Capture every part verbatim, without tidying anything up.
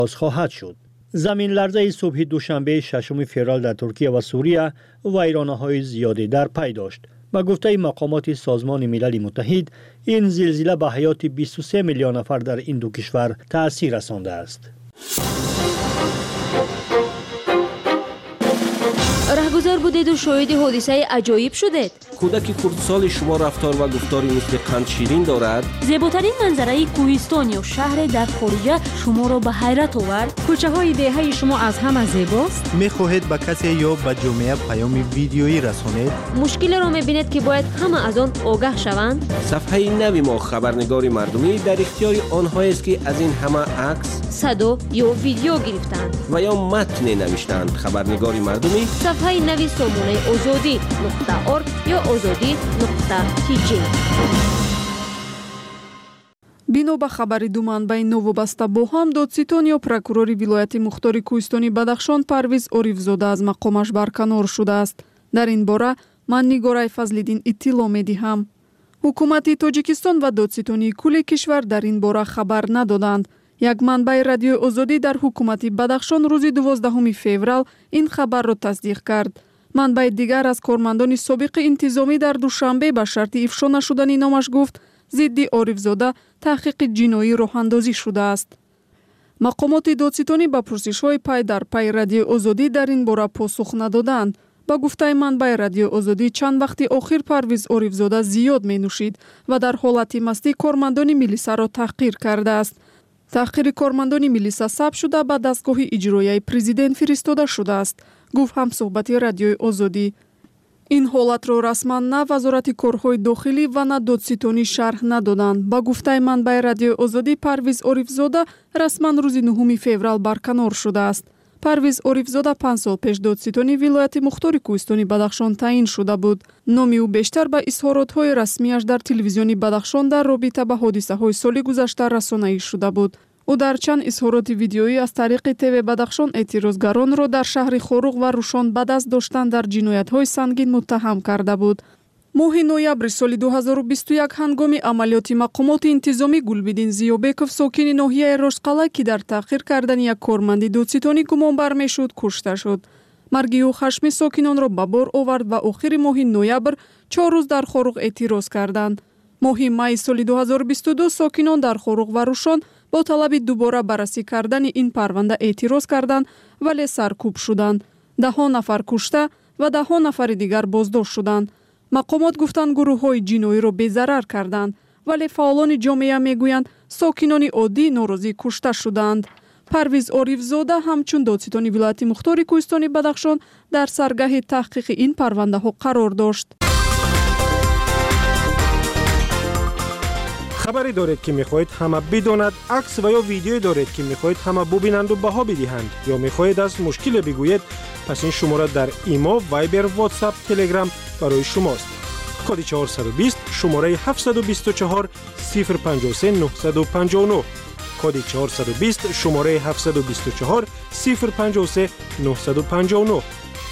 آغاز خواهد شد. زمین لرزه صبح دوشنبه ششم فوریه در ترکیه و سوریه ویرانه‌های زیادی در پی داشت. با گفته مقامات سازمان ملل متحد، این زلزله به حیات بیست و سه میلیون نفر در این دو کشور تأثیر رسانده است. رهگذر بودید و شاهد حادثه عجایب شدید. کودک خردسال شما رفتار و گفتاری مثل قند شیرین دارد. زیباترین منظره کوهستان یا شهر در خارج شما را به حیرت آورد. کوچه های دهه شما از همه زیباست. میخواهید به کسی یا به جامعه پیام ویدیویی رسانید؟ مشکل را میبینید که باید همه از آن آگاه شوند. صفحه نوی ما خبرنگار مردمی در اختیار آنها است که از این همه عکس، صدا یا ویدیو گرفتند و یا متن نوشتند. خبرنگار مردمی صفحه نوی سامانه آزادی نقطه ارگ یا آزادی نقطه تی جی. бино ба хабари ду манбаи новобаста бо ҳам додситон ё прокурори вилояти мухтори кӯҳистони бадахшон Парвиз Орифзода аз мақомаш барканор шудааст. дар ин бора ман Нигораи Фазлиддин иттилоъ медиҳам. ҳукумати Тоҷикистон ва додситони кулли кишвар дар ин бора хабар надоданд. як манбаи радиои озодӣ дар ҳукумати Бадахшон рӯзи дувоздаҳуми феврал ин хабарро тасдиқ кард. манбаи дигар аз кормандони собиқи интизомӣ дар душанбе ба шарти ифшо нашудани номаш гуфт зидди Орифзода таҳқиқи ҷиноӣ роҳандозӣ шудааст. мақомоти додситонӣ ба пурсишҳои пай дар пай радиои озодӣ дар ин бора посух надоданд. ба гуфтаи манбаи радиои озодӣ чанд вақти охир Парвиз Орифзода зиёд менӯшид ва дар ҳолати мастӣ кормандони милисаро таҳқир кардааст. таҳқири кормандони милиса сабт шуда ба дастгоҳи иҷроияи президент фиристода шудааст, гуфт ҳамсуҳбати радиои озодӣ. ин ҳолатро расман на вазорати корҳои дохилӣ ва на додситонӣ шарҳ надоданд. ба гуфтаи манбаи радиои озодӣ Парвиз Орифзода расман рӯзи нуҳуми феврал барканор шудааст. Парвиз Орифзода панҷ сол пеш додситони вилояти мухтори кӯҳистони Бадахшон таъин шуда буд. номи ӯ бештар ба изҳоротҳои расмияш дар телевизиони Бадахшон дар робита ба ҳодисаҳои соли гузашта расонаӣ шуда буд. ӯ дар чанд изҳороти видеоӣ аз тариқи ТВ Бадахшон эътирозгаронро дар шаҳри Хоруғ ва Рӯшон ба даст доштан дар ҷиноятҳои сангин муттаҳам карда буд. моҳи ноябри соли ду ҳазору бисту як ҳангоми амалиёти мақомоти интизомӣ Гулбидин Зиёбеков, сокини ноҳияи Ростқалъа, ки дар таъқир кардани як корманди додситонӣ гумонбар мешуд, кушта шуд. марги ӯ хашми сокинонро ба бор овард ва охири моҳи ноябр чор рӯз дар Хоруғ эътироз карданд. моҳи майи соли ду ҳазору бисту ду сокинон дар Хоруғ ва Рӯшон бо талаби дубора баррасӣ кардани ин парванда эътироз карданд, вале саркӯб шуданд. даҳон нафар кушта ва даҳон нафари дигар боздошт шуданд. мақомот гуфтанд гурӯҳҳои ҷиноиро безарар карданд, вале фаъолони ҷомеа мегӯянд сокинони оддӣ норозӣ кушта шуданд. Парвиз Орифзода ҳамчун додситони вилояти мухтори кӯҳистони Бадахшон дар саргаҳи таҳқиқи ин парвандаҳо қарор дошт. хабаре доред ки мехоҳед ҳама бидонад, акс ва ё видеое доред ки мехоҳед ҳама бубинанду баҳо бидиҳанд ё мехоҳед аз мушкиле бигӯед, пас ин шумора дар имо, вайбер, ватсап, телеграм барои шумост. коди чаҳорсаду бист шумораи ҳафтсаду бисту чаҳор сифр панҷоҳ се нуҳсаду панҷоҳ нӯҳ, коди чаҳорсаду бист шумораи ҳафтсаду бисту чаҳор сифр панҷоҳ се нуҳсаду панҷоҳ нӯҳ.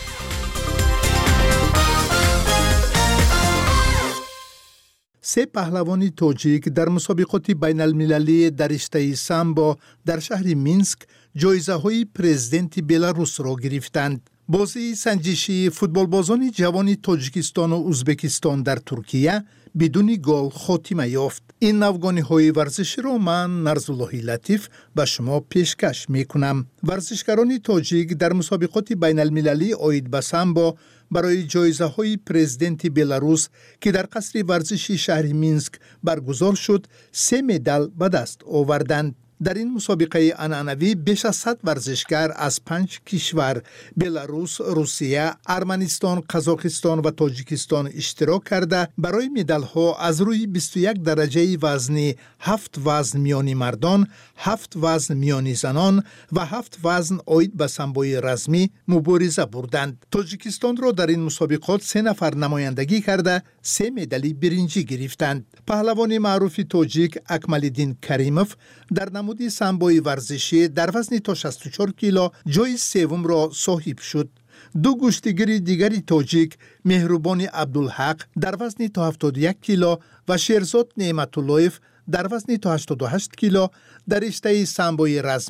سه پهلوانی توجیک در مسابقات بین المللی در رشته سامبو در شهر مینسک جایزه های پرزیدنت بلاروس را گرفتند. بازی سنجشی فوتبالبازان جوان تاجیکستان و ازبکستان در ترکیه بدون گل خاتمه یافت. این نوگانی های ورزشی را من نرزالله لطیف به شما پیشکش می کنم. ورزشکاران تاجیک در مسابقات بین المللی آید به سامبو برای جایزه های پرزیدنت بلاروس که در قصر ورزشی شهر مینسک برگزار شد سه مدال به دست آوردند. در این مسابقه عنعنوی بیش از صد ورزشکار از پنج کشور بلاروس، روسیه، ارمنستان، قزاقستان و تاجیکستان اشتراک کرده برای مدال ها از روی بیست و یک درجه وزنی هفت وزن میانی مردان، هفت وزن میانی زنان و هفت وزن آید به سامبوی رزمی مبارزه بردند. تاجیکستان را در این مسابقات سه نفر نمایندگی کرده سه مدال برنجی گرفتند. پهلوان معروف تاجیک اکمالدین کریموف در نمود سامبوی ورزشی در وزن تا شصت و چهار کیلو جای سوم را صاحب شد. دو گشتیگر دیگری تاجیک مهربان عبدالحق در وزن تا هفتاد و یک کیلو و شیرزاد نعمت‌اللهیف در وزن تا هشتاد و هشت کیلو در رشته سامبوی رزمی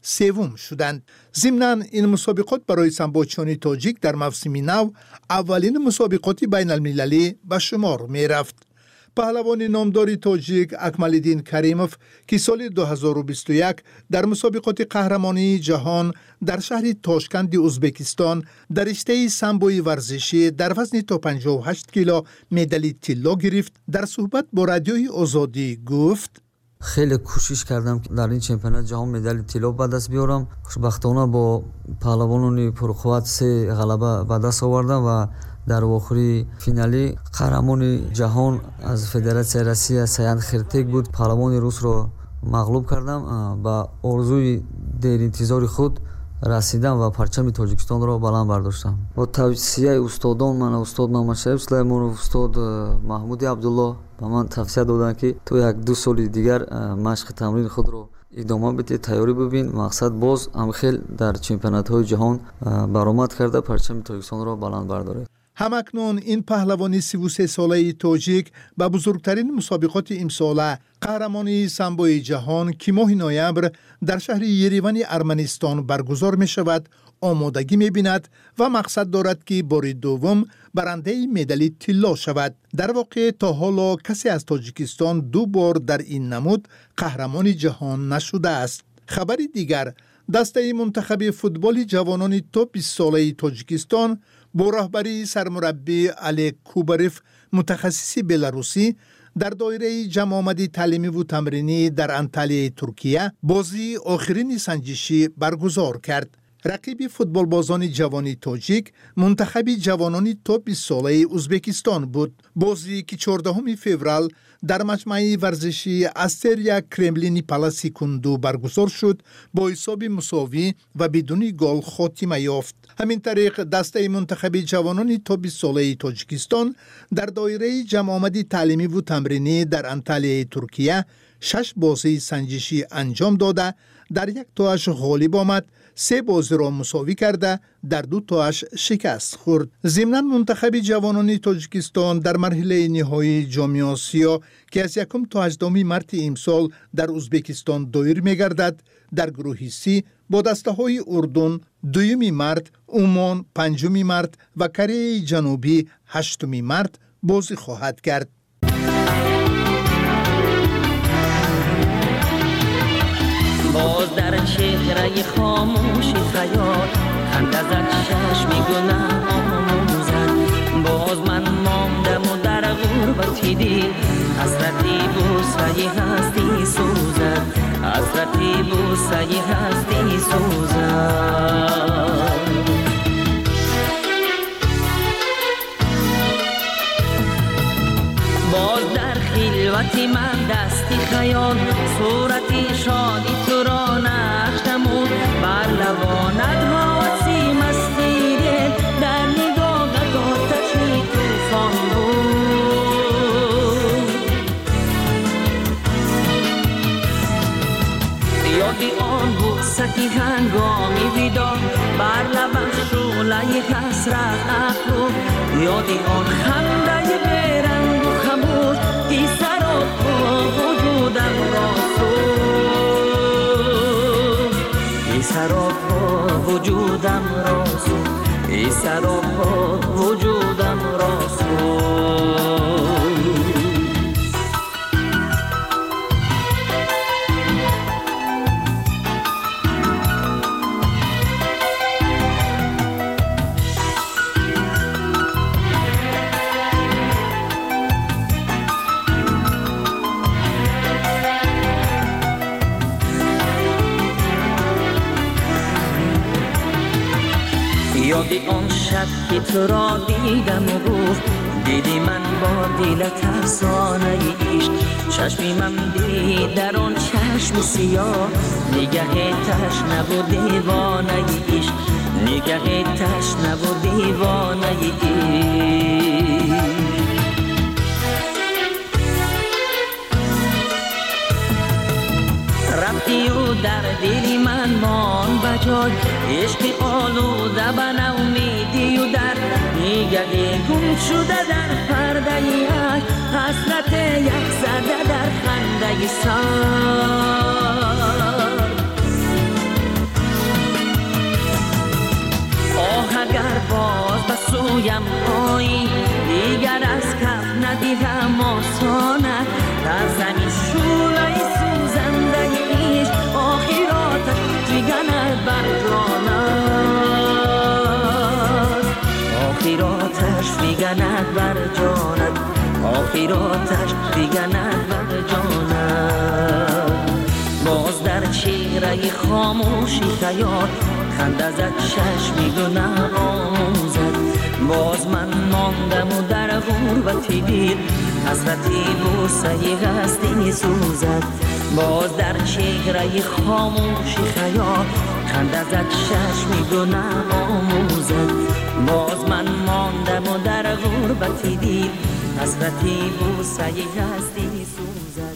سوم شدند. ضمناً این مسابقات برای سامبوچیان تاجیک در موسم نو اولین مسابقات بین المللی به شمار می رفت. پهلوان نامدار تاجیک اکمالدین کریموف که سال دو هزار و بیست و یک در مسابقات قهرمانی جهان در شهر تاشکند ازبکستان در رشته سامبوی ورزشی در وزن تا پنجاه و هشت کیلو مدال طلا گرفت، در صحبت با رادیوی آزادی گفت: خیلی کوشش کردم که در این چمپیونات جهان مدال طلا به دست بیارم. خوشبختانه با پهلوانان پرقوت سه غلبه به دست آوردم و در آخری فینالی قهرمان جهان از فدراسیون روسیه سیان خرتک بود. پهلوان روس را مغلوب کردم. با آرزوی دیر انتظار خود رسیدم و پرچم تاجیکستان را بلند برداشتم. با توصیه استادان من، استاد محمد شریف سلیمانов، استاد محمود عبدالله به من توصیه دادند که تو یک دو سال دیگر مشق تمرین خود را ادامه بده، تیاری ببین. مقصد باز هم خیلی در چمپیونات های جهان برآمد کرده پرچم تاجیکستان را بلند برداره. همکنون این پهلوانی سی و سه ساله تاجیک به بزرگترین مسابقات امساله قهرمانی سامبوی جهان که ماه نوامبر در شهر یریوان ارمنستان برگزار می شود آمادگی می بیند و مقصد دارد که بار دوم برنده مدال طلا شود. در واقع تا حالا کسی از تاجیکستان دو بار در این نمود قهرمان جهان نشده است. خبر دیگر، دسته منتخب فوتبال جوانان تا بیست ساله تاجیکستان با رهبری سرمربی علی کوباروف متخصص بلاروسی در دایره جمع آمدی تعلیمی و تمرینی در انطالیه ترکیه بازی آخرین سنجشی برگزار کرد. رقیب فوتبال بازان جوانی تاجیک منتخب جوانان تا بیست ساله ازبکستان بود. بازی که چهاردهم فوریه در مجمع ورزشی استریا کرملینی پالاسی کندو برگزار شد با حساب مساوی و بدون گل خاتمه یافت. همین طریق دسته منتخب جوانان تا بیست ساله تاجیکستان در دایره جمع آمدی تعلیمی و تمرینی در انطالیه ترکیه شش بازی سنجشی انجام داده در یک تاش غالب آمد، سه بازی را مساوی کرده در دو تاش شکست خورد. ضمناً منتخب جوانان تاجیکستان در مرحله نهایی جام آسیا که از یکم تا هجدهم مارس امسال در ازبکستان دایر می‌گردد در گروه سی با دسته‌های اردن دوم مارس، عمان پنجم مارس و کره جنوبی هشتم مارس بازی خواهد کرد. باز در چهره خاموش خیال خنده زد چشمی گناه آموزد. باز من ماندم و در غربتی دید حسرتی بوسه هستی سوزد، حسرتی بوسه هستی سوزد. باز در خلوتی من دستی خیال صورتی شادی تو را نشتمون بر لبانت حاسی مستی دل در نگاهت آتشی توفان بود. یادی آن بوستی هنگامی ویدا بر لبم شعله حسرت افروخت، یادی آن خنده برنگ و خموش ای سراپا وجودم را سوخت، ای سراپا وجودم را سوخت، ای سراپا وجودم را سوخت. یادی آن شب که تو را دیدم و گفت دیدی من با دلت افسانه عشق، چشمی من دید در آن چشم سیاه نگه تشنه و دیوانه عشق، نگه تشنه و دیوانه عشق. رفتی و در دلی من مان بجای عشق آلوده به نومیدی و در نگه گم شده در پرده عشق، حسرت یک زده در خنده سر. رویم پایی دیگر از کف ندیدم آسانت در زمین شولای سوزنده ایش آخراتش دیگنت بر جانت آخراتش دیگنت بر جانت آخراتش دیگنت بر جانت باز در چهره خاموشی خیال خنده زد چشمی گناه آموزد باز من ماندم و در غربتی دیر حسرتی بوسه هستی سوزد باز در چهره خاموشی خیال خنده زد چشمی گناه آموزد باز من ماندم و در غربتی دیر حسرتی بوسه هستی سوزد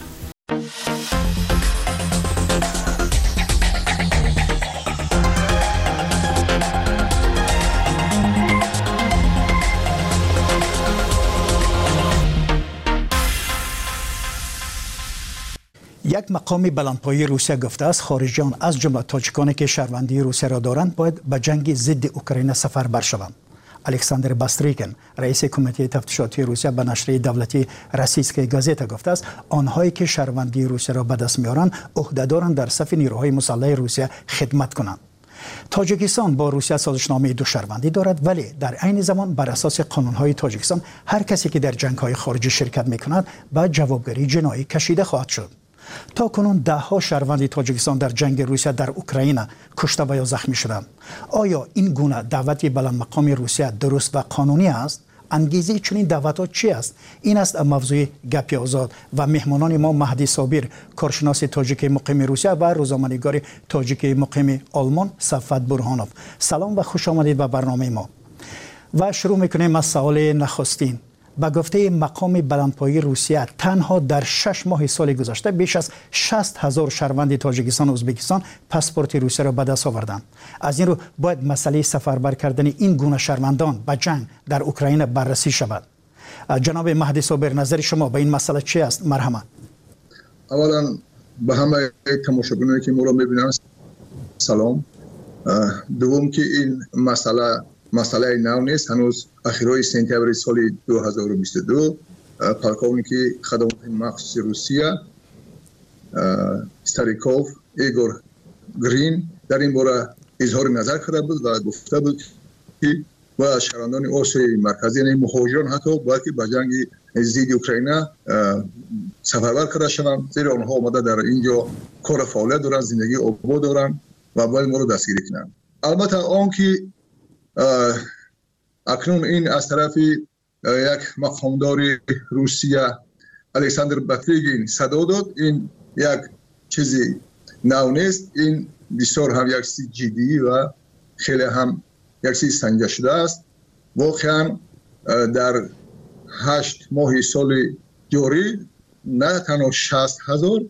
یک مقام بلندپایه روسیه گفته است خارجیان از جمله تاجیکانی که شهروندی روسیه را دارند باید به جنگ ضد اوکراین سفر برشوند. الکساندر باستریکن رئیس کمیته تفتیشاتی روسیه به نشریه دولتی روسیسکای گازتا گفته است آنهایی که شهروندی روسیه را به دست میارند عهدهدارند در صف نیروهای مسلح روسیه خدمت کنند. تاجیکستان با روسیه سازشنامه دو شهروندی دارد ولی در عین زمان بر اساس قانونهای تاجیکستان هر کسی که در جنگ‌های خارجی شرکت می‌کند به جوابگیری جنایی کشیده خواهد شد. تا کنون ده ها شهروند تاجیکستان در جنگ روسیه در اوکراین کشته و یا زخمی شدند. آیا این گونه دعوت بلند مقام روسیه درست و قانونی است؟ انگیزه چنین دعوت‌ها چی است؟ این است موضوع گپ آزاد و مهمانان ما مهدی صابر کارشناس تاجیک مقیم روسیه و روزنامه‌نگار تاجیک مقیم آلمان صفوت برهانوف. سلام و خوش آمدید به برنامه ما. و شروع می‌کنیم از سوال نخستین. با گفته مقام بلندپایه روسیه تنها در شش ماه سال گذشته بیش از شصت هزار شهروند تاجیکستان و ازبکستان پاسپورت روسیه را به دست آوردند. از این رو باید مسئله سفربر کردن این گونه شهروندان به جنگ در اوکراین بررسی شود. جناب مهدی صابر نظر شما به این مسئله چی است؟ مرحمت. اولا به همه تماشاگرانی که ما را می‌بینند سلام. دوم که این مسئله مسئله نو نیست. هنوز اخیرای سپتامبر سال دو هزار و بیست و دو پالکوونیک خدمات مخصوص روسیه استاریکوف ایگور گرین در این باره اظهار نظر کرده بود و گفته بود که و شهروندان آسیای مرکزی یعنی مهاجران حتی باید که به جنگ ضد اوکراین سفربر کرده شوند زیرا آنها آمده در اینجا کار فعالیت دارند زندگی آباد دارند و باید ما رو دستگیری کنند. البته آن که اکنون این از طرف یک مقامدار روسیه الکساندر باستریکن صدا داد این یک چیزی نو نیست. این بسیار هم یک چیز جدی و خیلی هم یک چیز سنجیده شده است. واقعا در هشت ماه سال جاری نه تنها شصت هزار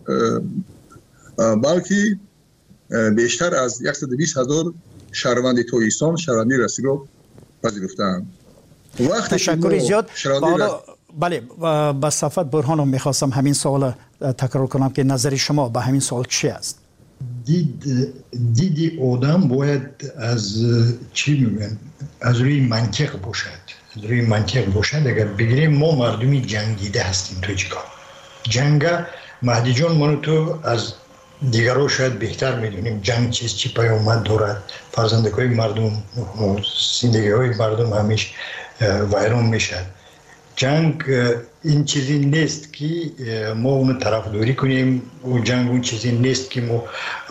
بلکه بیشتر از صد و بیست هزار شهروند تاجیکستان شهروندی رسمی را پذیرفتند. تشکر زیاد. حالا بله با صفوت برهانوف میخواستم همین سوال تکرار کنم که نظر شما به همین سوال چی است؟ دید دیدی آدم باید از چی میگن از روی منطق باشد از روی منطق باشد. اگر بگیریم ما مردمی جنگیده هستیم تاجیکان. جنگ مهدی جان منو تو از دیگرها شاید بهتر میدونیم جنگ چیز چی پیامد دارد. فرزندکای مردم زندگی های مردم همیشه ویران میشد. جنگ این چیزی نیست که ما اونو طرفداری کنیم و جنگ اون چیزی نیست که ما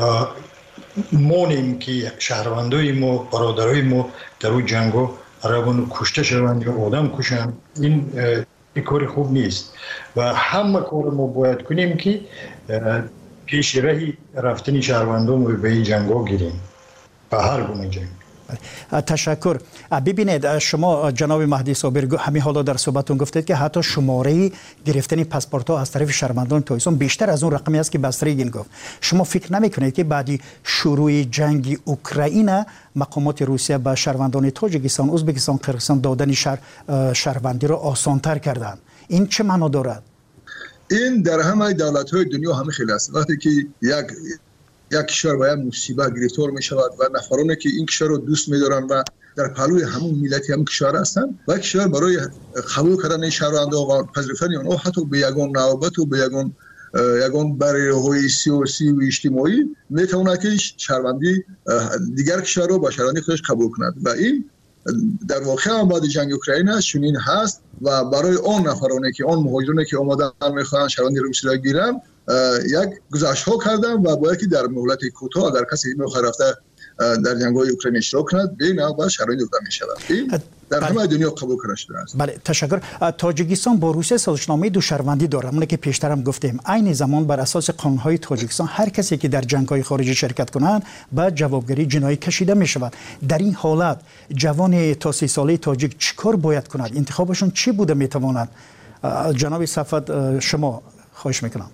مانیم که شهروندای ما برادرای ما در اون جنگ ها روانو کشته شوند یا آدم کشند. این کار خوب نیست و همه کار ما باید کنیم که پیش رهی رفتن شهروندان رو به این جنگ ها گیریم به هر گونه جنگ. تشکر. ببینید شما جناب مهدی صابر همین حالا در صحبتتون گفتید که حتی شماره گرفتن پاسپورت ها از طرف شهروندان تاجیکستان بیشتر از اون رقمی است که باستریکن گفت. شما فکر نمیکنید که بعد شروع جنگ اوکراین مقامات روسیه به شهروندان تاجیکستان، ازبکستان، قرقیزستان دادن شهر شهروندی را آسان‌تر کردند؟ این چه معنا دارد؟ این در همه دولت‌های دنیا همه خیلی است. وقتی که یک یک کشور باید مصیبت گرفتار می شود و نفرانی که این کشور رو دوست می دارن و در پهلوی همون ملتی هم کشور هستند و کشور برای قبول کردن شهروندان و پذیرفتن آنها حتی به یگان نوبت و به یگان یگان برای سیاسی و اجتماعی میتواند که شهروندی دیگر کشور رو با شهروندی خودش قبول کند و این در واقع هم بعد جنگ اوکراین چنین هست و برای آن نفرانی که آن مهاجرانی که آمدن میخوان شهروندی روسی را گیرن یک گزارش ها کردن و باید که در مهلت کوتاه اگر کسی میخواد رفته در جنگ‌های اوکراین اشتراک کند به این با شرایط داده میشود این در همه دنیا قبول کرده شده است. بله تشکر. تاجیکستان با روسیه سازشنامه دو شهروندی داره، همون که پیشترم گفتیم. عین زمان بر اساس قانون‌های تاجیکستان هر کسی که در جنگ‌های خارجی شرکت کنند به جوابگیری جنایی کشیده میشود. در این حالت جوان تا سی ساله تاجیک چیکار باید کند؟ انتخابشون چی بوده میتواند؟ جناب صفت شما خواهش میکنم.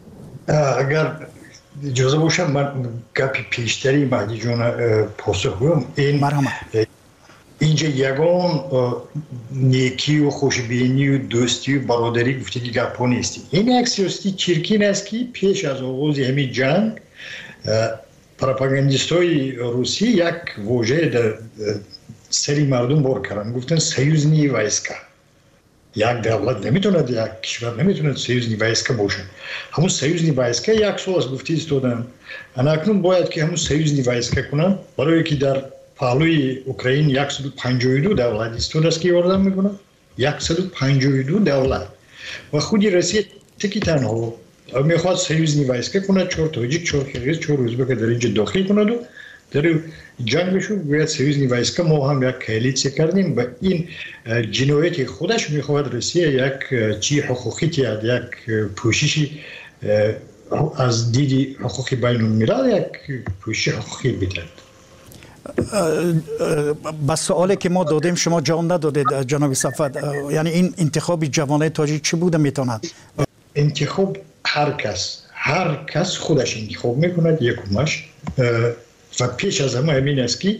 اگر اجازه باشه من گپی پیشتری مهدی جان پاسخ بدم. این اینجا یگان نیکی و خوشبینی و دوستی و برادری گفتگی گپا نیست. این یک سیاسی چرکین است که پیش از آغاز همین جنگ پروپاگاندیستای روسی یک واژه در سری مردم بار کردن، گفتن سیوزنی وایسکا. یک دولت نمیتوند، یک کشور نمیتوند سیوزنی وایسکا باشه. همون سیوزنی وایسکا یک سال از گفتی استودن. اکنون باید که همون سیوزنی وایسکا کنن برای که در پهلوی اوکراین صد و پنجاه و دو دولت استود است که یاردم میکنه. صد و پنجاه و دو دولت و خودی روسیه تکی تنها میخواد سیوزنی وایسکا کنه، چهار تاجیک، چهار قرقیز، چهار ازبک در اینجا داخل کنه و در جنگشو باید سیوزنی وایسکا ما هم یک کالیسیه کردیم و این جنایت خودش میخواد روسیه یک چی حقوقی تیاد، یک پوششی از دیدی حقوقی بین الملل یک پوشش حقوقی بیدد. بس سوالی که ما دادیم شما جواب ندادید جناب صفت، یعنی این انتخاب جوانای تاجیک چی بوده میتواند؟ انتخاب هر کس هر کس خودش انتخاب میکند یکمش و پیش از همه همین است که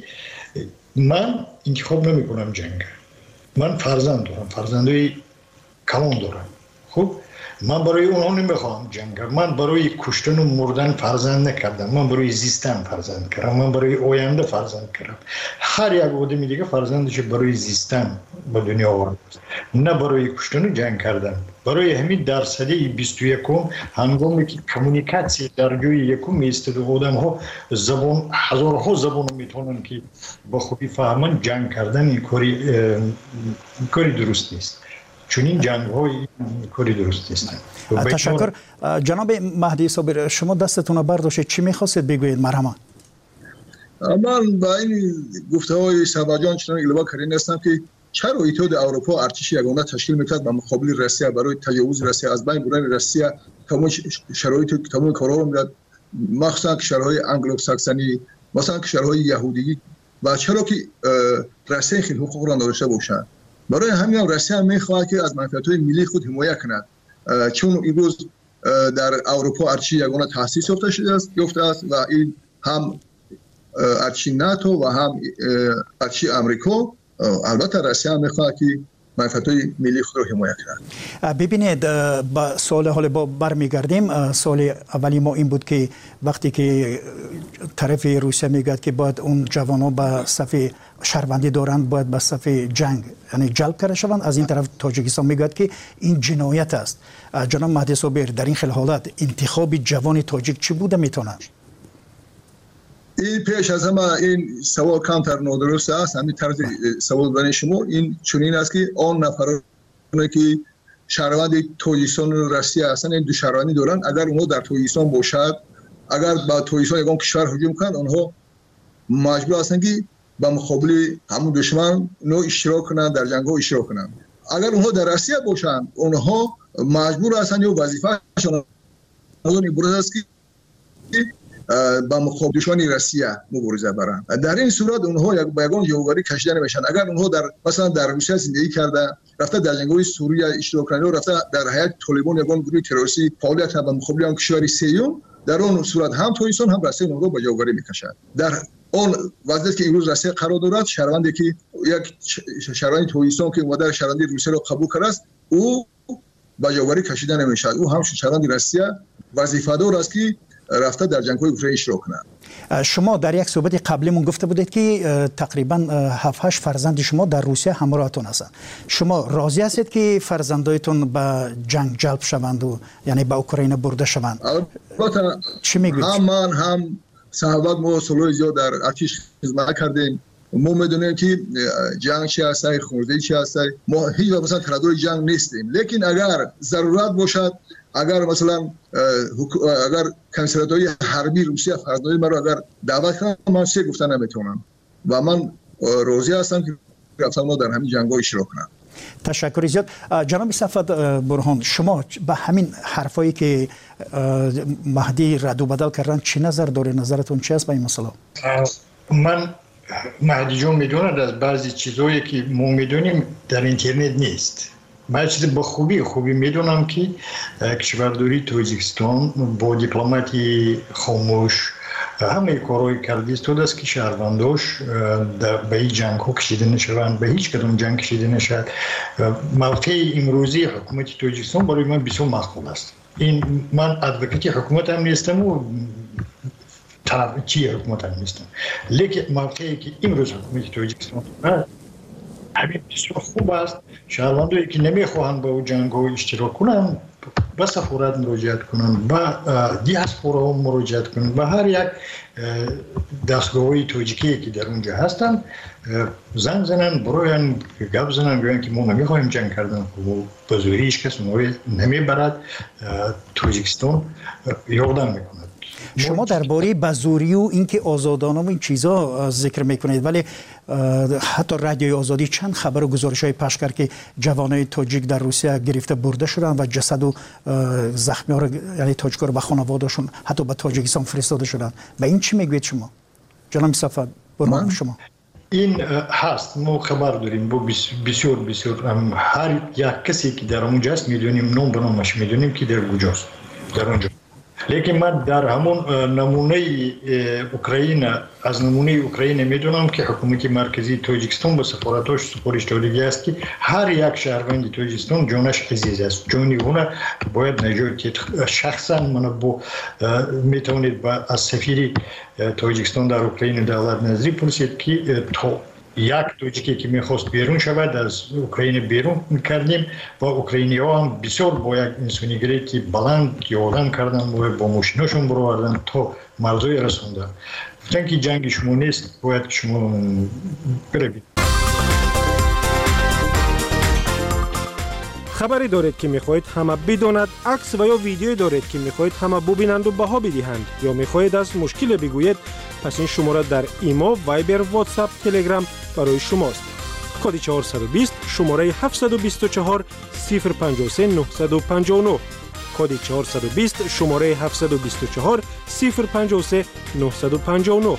من انتخاب نمی کنم جنگ. من فرزند دارم، فرزندای کلان دارم. خب من برای اونها نمیخوام جنگ. من برای کشتن و مردن فرزند نکردم، من برای زیستن فرزند کردم، من برای آینده فرزند کردم. هر یک آدمی دیگه فرزندش برای زیستن به دنیا آورد، نه برای کشتن و جنگ کردن. برای همین در سده بیست و یکم هنگامی که کمونیکاسی در جای یکم ایستاده آدم ها زبان هزارها زبان میتونن که با خوبی فهمن جنگ کردن این کاری کاری درست نیست. چون این جنگ های کاری درست نیست. تشکر. جناب مهدی صابر شما دستتون رو برداشتید، چی میخواستید بگویید؟ مرحبا. من با این گفته های سباجان چنان الوا کردن هستم که چرا اتحاد اروپا ارتش یگانه تشکیل میکرد و مقابل روسیه برای تجاوز روسیه از بین بردن روسیه تمام شرایط تمام کارا رو میداد، مخصوصا کشورهای انگلو ساکسونی مثلا کشورهای یهودی و چرا که روسیه خیلی حقوق را نداشته باشند. برای همین هم روسیه میخواهد که از منفعت‌های ملی خود حمایت کند، چون امروز در اروپا ارتش یگانه تأسیس یافته شده است یافته است و این هم ارتش ناتو و هم ارتش آمریکا. البته روسیه هم میخواهد که منفعت‌های ملی خود را حمایت کند. ببینید با سوال حال با برمیگردیم. سوال اولی ما این بود که وقتی که طرف روسیه میگه که باید اون جوانان به صف شهروندی دارند باید به صف جنگ یعنی جلب کرده شوند، از این طرف تاجیکستان میگه که این جنایت است. جناب مهدی صابر در این خیل حالت انتخاب جوان تاجیک چی بوده میتونه؟ این پیش از همه این سوال کمتر نادرست است. همین طرز سوال برای شما این چنین است که آن نفرانی که شهروند تاجیکستان و روسیه هستند این دو شهروندی دارند، اگر اونها در تاجیکستان باشد، اگر با تاجیکستان یگان کشور هجوم کنند، آنها مجبور هستند که با مقابل همون دشمن نو اشتراک کنند، در جنگ ها اشتراک کنند. اگر اونها در روسیه باشند، اونها مجبور هستند یا وظیفه‌شان این است که با مقابل دشمن روسیه مبارزه برند. در این صورت اونها یک بیگان جوگاری کشیده نمیشن. اگر اونها در مثلا در روسیه زندگی کرده، رفته در جنگ‌های سوریه اشتراک کرده و رفته در حیات طالبان یگان گروه تروریستی فعالیت کرده با مقابل آن کشور سیوم، در اون صورت هم تاجیکستان هم روسیه اونها با جوگاری میکشد. در اون وضعیتی که امروز روسیه قرار دارد، شهروندی که یک شهروند تاجیکستان که اومده شهروندی روسیه را قبول کرده است، او با جوگاری کشیده نمیشد. او هم شهروند روسیه وظیفه‌دار است که رفته در جنگ‌های اوکراین اشتراک کنند. شما در یک صحبت قبلیمون گفته بودید که تقریبا هفت هشت فرزند شما در روسیه همراهتون هستند. شما راضی هستید که فرزندایتون به جنگ جلب شوند و یعنی به اوکراین برده شوند؟ البته چی میگوید؟ هم من هم صحبت ما سالهای زیاد در ارتش خدمت کردیم. ما میدونیم که جنگ چی هست، خوردگی چی هست. ما هیچ وقت مثلا طرفدار جنگ نیستیم، لیکن اگر ضرورت باشد، اگر مثلا اگر کنسولات‌های حربی روسیه فرزندای ما را اگر دعوت کنند، من سه گفتن نمیتونم و من راضی هستم که رفتن ما در همین جنگ‌ها اشتراک کنم. تشکر زیاد. جناب صفوت برهان، شما به همین حرفایی که مهدی رد و بدل کردن چی نظر داره؟ نظرتون چی است به این مسئله؟ من مهدی جون میدوند از بعضی چیزایی که ما میدونیم در اینترنت نیست. من چیز با خوبی خوبی میدونم که کشورداری تاجیکستان با دیپلماتی خاموش همه کارهای کردی استود است که شهرونداش به این جنگ ها کشیده نشوند، به هیچ کدوم جنگ کشیده نشد. موقع امروزی حکومت تاجیکستان برای من بسیار معقول است. این من ادوکاتی حکومت هم نیستم و طرف چی حکومت هم نیستم، لیکن موقعی که امروز حکومت تاجیکستان همین بسیار خوب است. شهروندایی که نمیخواهند با جنگ ها اشتراک کنند به سفارت مراجعت کنند، به دیاسپورا مراجعت کنند، به هر یک دستگاه‌های تاجیکی که در اونجا هستند زنگ زنند، برای گپ زنند، بگویند که ما نمیخواهیم جنگ کردن و به زوری هیچ کس ما نمیبرد. تاجیکستان یادم میکند. شما درباره بزوری و اینکه آزادانه و این چیزا ذکر میکنید، ولی حتی رادیوی آزادی چند خبر و گزارش‌های پخش کرد که جوانای تاجیک در روسیه گرفته برده شدن و جسد و زخمی‌ها رو یعنی تاجیک‌ها رو به خانواده‌شون حتی به تاجیکستان فرستاده شدن. به این چی میگوید شما؟ جناب صفوت برمان شما. این هست، ما خبر داریم با بسیار بسیار هر یک کسی که در اونجا است میدونیم، نام به نامش میدونیم که در کجاست در اونجا. لیکن من در همون نمونه اوکراین از نمونه اوکراین میدونم که حکومت مرکزی تاجیکستان به سفارتاش سپارش دادگی است که هر یک شهروند تاجیکستان جانش عزیز است، جانی اون باید نجات. شخصا من با میتونید با از سفیر تاجیکستان در اوکراین دولت نظری پرسید که تا یک تاجیکی که میخواست بیرون شود از اوکراین بیرون میکردیم و اوکراینی ها هم بسیار با یک انسانیگری که بلند یادم کردن و با ماشیناشون برآوردن تا مرزهای رسوندن. گفتن که جنگ شما نیست، باید شما بروید. خبری دارید که میخواهید همه بداند، عکس و یا ویدیویی دارید که میخواهید همه ببینند و بها بدهند، یا میخواهید از مشکل بگویید، پس این شماره در ایما، وایبر، واتساپ، تلگرام برای شماست. کد چهارصد و بیست شماره هفتصد و بیست و چهار صفر پنجاه و سه نهصد و پنجاه و نه. کد چهارصد و بیست شماره هفتصد و بیست و چهار صفر پنجاه و سه نهصد و پنجاه و نه.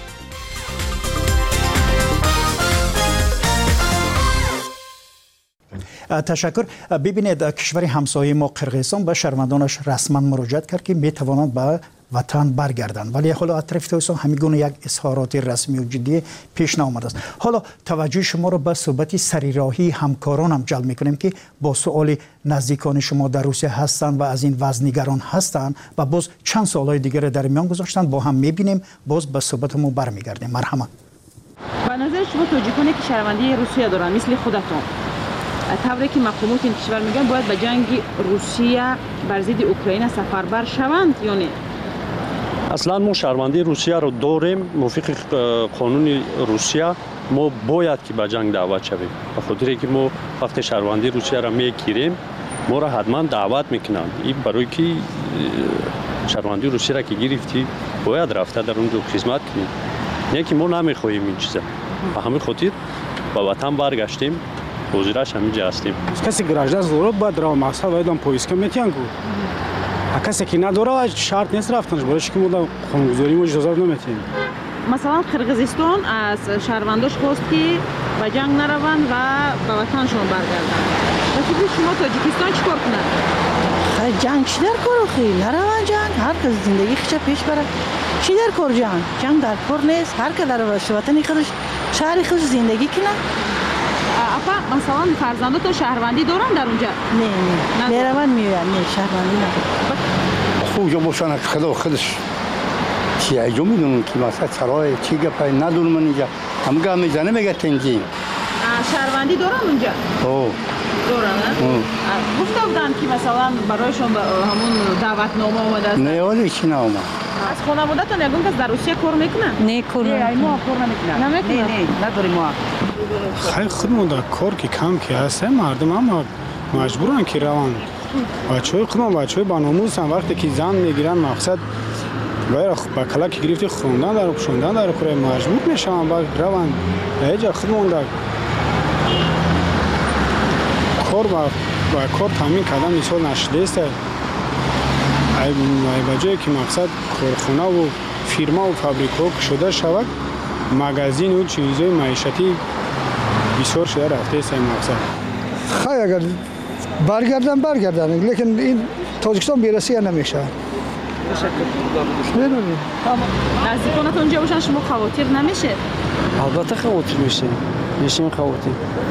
تشکر. ببینید کشور همسایه ما قرقیزستان به شهروندانش رسما مراجعت کرد که میتوانند به وطن برگردند، ولی حالا اطراف تاجیکستان همین گونه یک اظهارات رسمی و جدی پیش نیامده است. حالا توجه شما را به صحبت سریراهی همکاران هم جلب میکنیم که با سوال نزدیکان شما در روسیه هستند و از این وضع نگران هستند و باز چند سوالای دیگر در میان گذاشتند، با هم میبینیم، باز به صحبتمون برمیگردیم. مرحبا. به نظر شما تاجیکانی که شهروندی روسیه دارن مثل خودتون، طوری که مقامات این کشور میگن باید به جنگ روسیه بر ضد اوکراین سفربر شوند یا نه؟ اصلا ما شهروندی روسیه رو داریم، موافق قانون روسیه ما باید که به جنگ دعوت شویم. به خاطر اینکه ما وقتی شهروندی روسیه را میگیریم ما را حتما دعوت میکنند. این برای که شهروندی روسیه را که گرفتی باید رفته در اونجا خدمت کنیم. نه که ما نمیخواهیم این چیزا. به همین خاطر به وطن برگشتیم. حضورش همینجا هستیم. کسی گراجدار ضرورت باید را مقصد باید هم پویسکه میتین گو. کسی که نداره شرط نیست رفتنش، برایش که ما قانونگذاری ما اجازه نمیتیم. مثلا قرقیزستان از شهرونداش خواست که به جنگ نروند و به وطنشون برگردن. ولی شما تاجیکستان چیکار کنند؟ جنگ چی در کار آخه؟ نروند جنگ، هر کس زندگی خودش پیش بره. چی در کار جنگ؟ جنگ در کار نیست، هر کی در وطن خودش شهر خودش زندگی کنه. اپا مثلا فرزندات تو شهروندی دارن در اونجا؟ نه نه. نروند میرن، نه شهروندی ندارن. خوب جو باشن خدا خودش چی ایجو میدونم که مثلا سرای چی گپای ندونم من اینجا هم گام میزنه میگه تنظیم شهروندی دارن اونجا او دارن گفته بودن که مثلا برایشون همون دعوتنامه اومده است نه ولی چی نه اومد از خانواده‌تون یگون کس در روسیه کار میکنن نکنه ما کار نمیکنن نه نه نداریم ما خیلی خودمون در کار که کم که هستن مردم هم مجبورن که روان بچه‌های خودمون بچه‌های باناموس هم وقتی که زن میگیرن مقصد باید با کلاک گرفتی خوندن در خوندن در کره مجبور میشن با روان اینجا خودمون در کار با با کار تامین کردن مثال نشده است ای بجای که مقصد کارخانه و فیرما و فابریکا شده شود مغازین و چیزهای معیشتی بسیار شده رفته است مقصد خیلی اگر برگردن برگردن لیکن این تاجیکستان بیرسی نمیشه نمیدونم نزدیکانتون اونجا باشن شما خواطر نمیشه البته خواطر میشه میشیم خواطر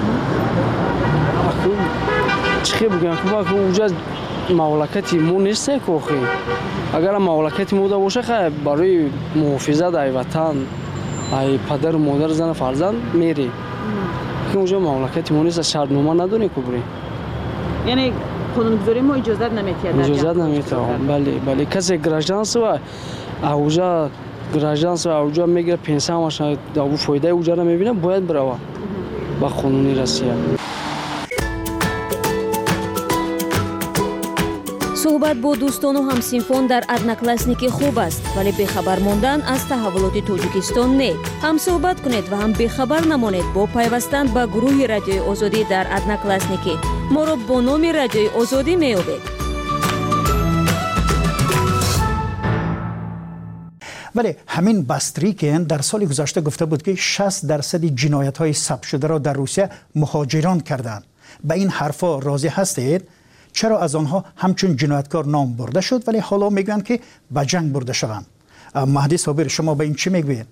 چی بگم که اونجا مملکتی مو نیست که اگر مملکتی مو باشه خیلی برای محافظت ای وطن ای پدر و مادر زن فرزند میری که اونجا مملکتی مو نیست شرطنامه ندونی که بری یعنی قانونگذاری ما اجازت نمیتید اجازت نمیتید بله بله کسی گراجانس و اونجا گراجانس و اونجا میگه پنسیونش داو فایده اونجا نمیبینه باید بره با قانونی روسیه صحبت با دوستان و همسینفون در одноклассники خوب است ولی بخبر ماندن از تحولات تاجیکستان نه. هم صحبت کنید و هم بخبر نمانید با پیوستن به گروه رادیوی آزادی در одноклассники. ما را با نام رادیوی آزادی می‌یابید. ولی همین باستریکین در سال گذشته گفته بود که شصت درصد جنایت‌های ثبت شده را در روسیه مهاجران کردند. به این حرفا راضی هستید؟ چرا از آنها همچون جنایتکار نام برده شد ولی حالا میگن که به جنگ برده شوند؟ مهدی صابر شما به این چی میگویید؟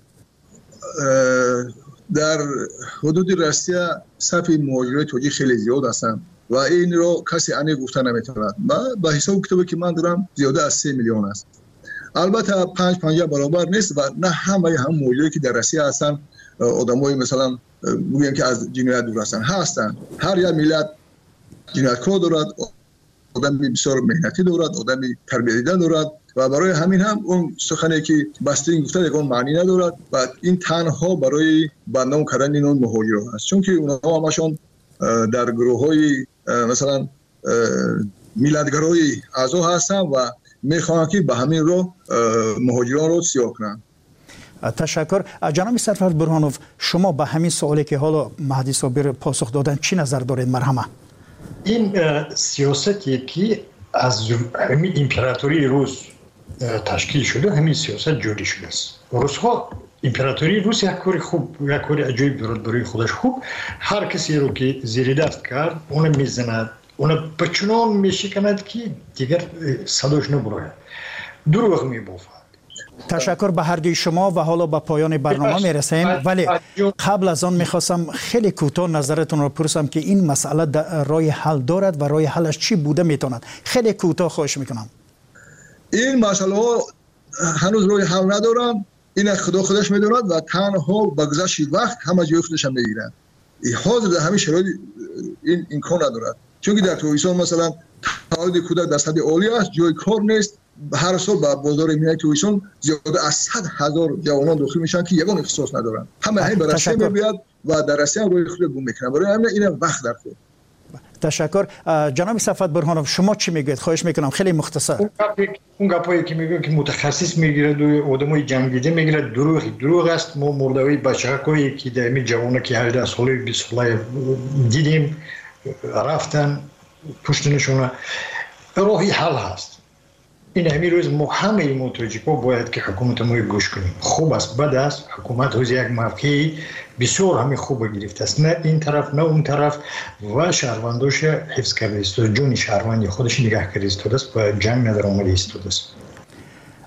در حدود روسیه صف مهاجرای تاجیک خیلی زیاد هستند و این رو کسی انی گفته نمیتواند. با حساب کتابی که من دارم زیاده از سه میلیون است. البته پنج پنجاه برابر نیست و نه همه هم مهاجرایی که در روسیه هستند آدمای مثلا میگن که از جنایت دور هستند هستند. هر یک ملت جنایتکار دارد، آدم بسیار مهنتی دارد، آدم تربیت دیده دارد و برای همین هم اون سخنی که باسترین گفته یکان معنی ندارد و این تنها برای بندام کردن این مهاجران است چون که اونها همشون در گروه‌های مثلا میلادگرای اعضا هستند و میخوان که به همین رو مهاجران رو سیاه کنند. تشکر. جناب سرفرد برهانوف شما به همین سوالی که حالا مهدی صابر پاسخ دادن چی نظر دارید؟ مرحمه. این سیاستی که از همین امپراتوری روس تشکیل شده همین سیاست جوری شده است. روس ها امپراتوری روس یک کاری خوب یک کاری عجیب دارد برای خودش خوب هر کسی رو که زیر دست کرد اون میزند اون بچنان میشکند که دیگر صداش نبراید دروغ میبافد. تشکر به هر دوی شما و حالا به پایان برنامه میرسیم ولی قبل از آن میخواستم خیلی کوتاه نظرتون رو پرسم که این مسئله رای حل دارد و رای حلش چی بوده میتواند؟ خیلی کوتاه خواهش میکنم. این مسئله هنوز رای حل ندارن. این خدا خودش میدوند و تنها با گذشت وقت همه جای خودش هم میگیرن. حاضر در همین شرایط این امکان ندارد چون که در تاجیکستان مثلا تعداد کودک در سطح عالی است جای کار نیست. هر سال با بازار ملی تاجیکستان زیاده از صد هزار جوانان داخل میشن که یگان اختصاص ندارن. همه همین به روسیه میاد و در روسیه هم روی خود گم میکنن. برای همین این وقت در خود. تشکر. جناب صفوت برهانوف شما چی میگید؟ خواهش میکنم خیلی مختصر. اون گپایی که میگن که متخصص میگیره دو آدمای جنگیده میگیره دروغ دروغ است. ما مردوی بچه‌های که در این جوانه که هجده ساله بیست ساله دیدیم رفتن پشتنشون راهی حل هست. این همین روز ما همه ما تاجیک‌ها باید که حکومت ما گوش کنیم. خوب است بد است حکومت روز یک موقعی بسیار همین خوب گرفته است نه این طرف نه اون طرف و شهرونداش حفظ کرده است جون شهروندی خودش نگاه کرده است و جنگ نداره آمده است.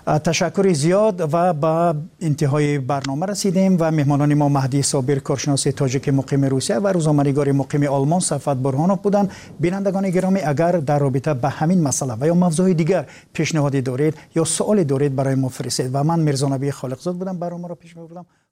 تشکر زیاد و با انتهای برنامه رسیدیم و مهمانان ما مهدی صابر کارشناس تاجیک مقیم روسیه و روزنامه‌نگار مقیم آلمان صفوت برهانوف بودند. بینندگان گرامی اگر در رابطه به همین مسئله و یا موضوع دیگر پیشنهادی دارید یا سوال دارید برای ما فرستید و من میرزا نبی خالقزاد بودم برنامه را پیش می‌بردم.